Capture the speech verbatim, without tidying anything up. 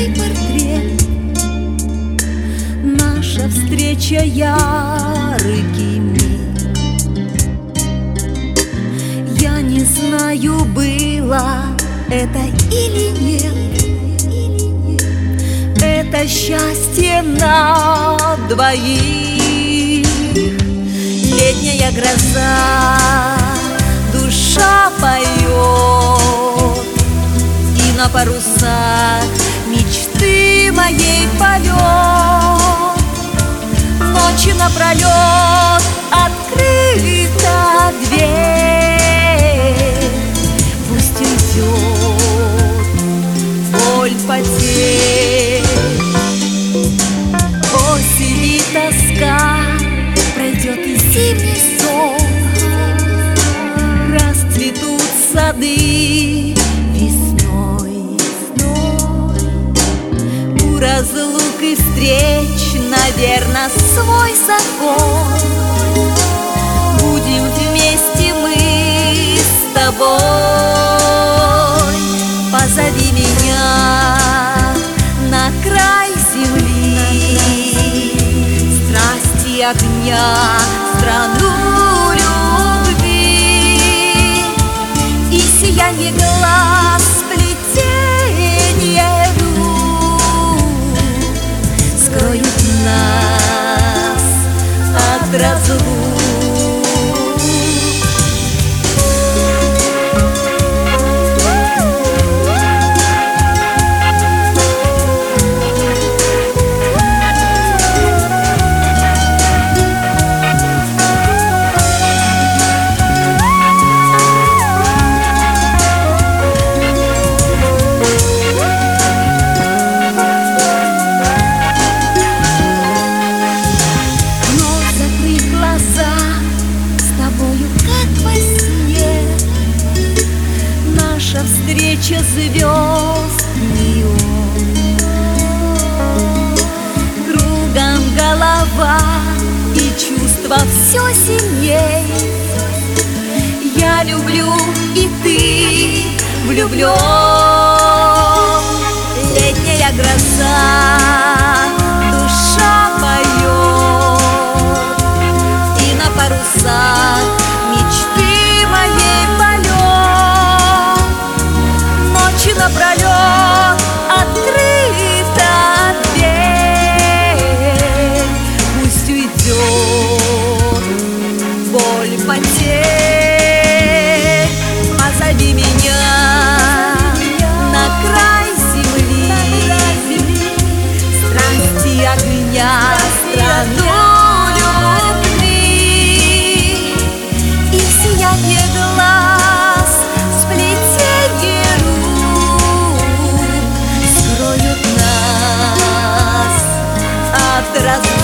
твой портрет. Наша встреча яркий миг. Я не знаю, было это или нет. Это счастье на двоих. Летняя гроза, душа поет, и на парусах мечты моей полет. Ночи напролет открыта дверь. Пусть уйдет боль потерь. Осень и тоска, пройдет и зимний сон. Расцветут сады весной. У разлук и встреч, наверно, свой закон. Будем вместе мы с тобой. Позови меня на край земли, страсти огня, страну любви. И сиянье глаз, сплетенье рук скроют нас от разлук. Встреча звезд неон. Кругом голова и чувства все сильней. Я люблю, и ты влюблен. Летняя гроза, душа поет, и на парусах мечты моей полет. Ночи напролет открыта дверь. Пусть уйдет боль потерь. Позови меня на край земли, страсти огня, страну любви. И сиянье глаз, сплетенье рук скроют нас от разлук.